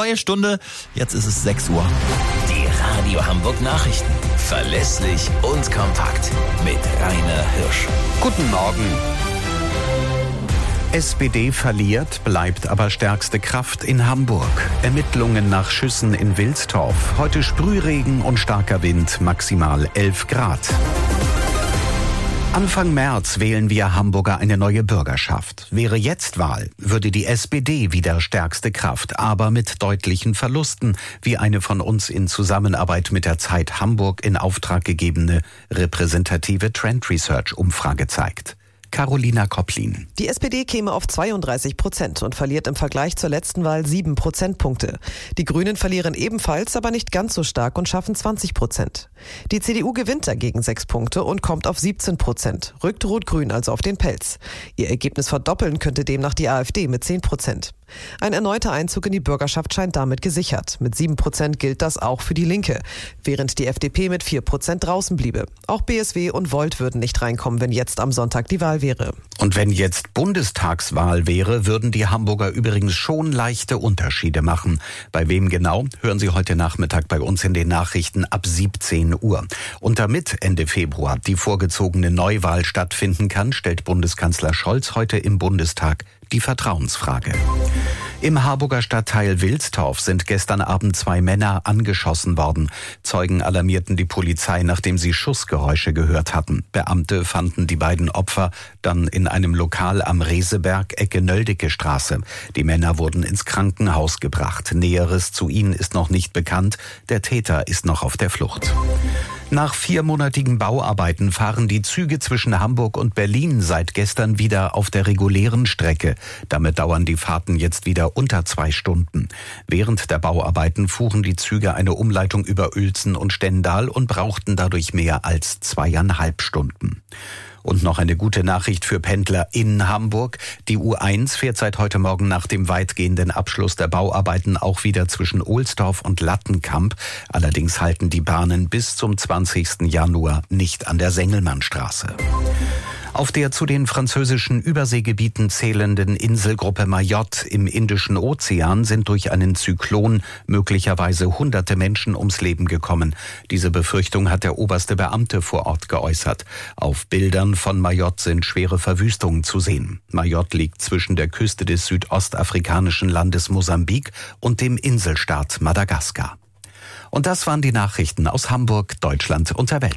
neue Stunde. Jetzt ist es 6 Uhr. Die Radio Hamburg Nachrichten. Verlässlich und kompakt. Mit Rainer Hirsch. Guten Morgen. SPD verliert, bleibt aber stärkste Kraft in Hamburg. Ermittlungen nach Schüssen in Wilstorf. Heute Sprühregen und starker Wind, maximal 11 Grad. Anfang März wählen wir Hamburger eine neue Bürgerschaft. Wäre jetzt Wahl, würde die SPD wieder stärkste Kraft, aber mit deutlichen Verlusten, wie eine von uns in Zusammenarbeit mit der Zeit Hamburg in Auftrag gegebene repräsentative Trend Research Umfrage zeigt. Carolina Kopplin. Die SPD käme auf 32% und verliert im Vergleich zur letzten Wahl 7 Prozentpunkte. Die Grünen verlieren ebenfalls, aber nicht ganz so stark und schaffen 20%. Die CDU gewinnt dagegen 6 Punkte und kommt auf 17%, rückt Rot-Grün also auf den Pelz. Ihr Ergebnis verdoppeln könnte demnach die AfD mit 10%. Ein erneuter Einzug in die Bürgerschaft scheint damit gesichert. Mit 7% gilt das auch für die Linke, während die FDP mit 4% draußen bliebe. Auch BSW und Volt würden nicht reinkommen, wenn jetzt am Sonntag die Wahl wäre. Und wenn jetzt Bundestagswahl wäre, würden die Hamburger übrigens schon leichte Unterschiede machen. Bei wem genau, hören Sie heute Nachmittag bei uns in den Nachrichten ab 17 Uhr. Und damit Ende Februar die vorgezogene Neuwahl stattfinden kann, stellt Bundeskanzler Scholz heute im Bundestag die Vertrauensfrage. Im Harburger Stadtteil Wilstorf sind gestern Abend 2 Männer angeschossen worden. Zeugen alarmierten die Polizei, nachdem sie Schussgeräusche gehört hatten. Beamte fanden die beiden Opfer dann in einem Lokal am Reseberg, Ecke Nöldecke Straße. Die Männer wurden ins Krankenhaus gebracht. Näheres zu ihnen ist noch nicht bekannt. Der Täter ist noch auf der Flucht. Nach 4-monatigen Bauarbeiten fahren die Züge zwischen Hamburg und Berlin seit gestern wieder auf der regulären Strecke. Damit dauern die Fahrten jetzt wieder unter 2 Stunden. Während der Bauarbeiten fuhren die Züge eine Umleitung über Uelzen und Stendal und brauchten dadurch mehr als 2,5 Stunden. Und noch eine gute Nachricht für Pendler in Hamburg. Die U1 fährt seit heute Morgen nach dem weitgehenden Abschluss der Bauarbeiten auch wieder zwischen Ohlsdorf und Lattenkamp. Allerdings halten die Bahnen bis zum 20. Januar nicht an der Sengelmannstraße. Auf der zu den französischen Überseegebieten zählenden Inselgruppe Mayotte im Indischen Ozean sind durch einen Zyklon möglicherweise hunderte Menschen ums Leben gekommen. Diese Befürchtung hat der oberste Beamte vor Ort geäußert. Auf Bildern von Mayotte sind schwere Verwüstungen zu sehen. Mayotte liegt zwischen der Küste des südostafrikanischen Landes Mosambik und dem Inselstaat Madagaskar. Und das waren die Nachrichten aus Hamburg, Deutschland und der Welt.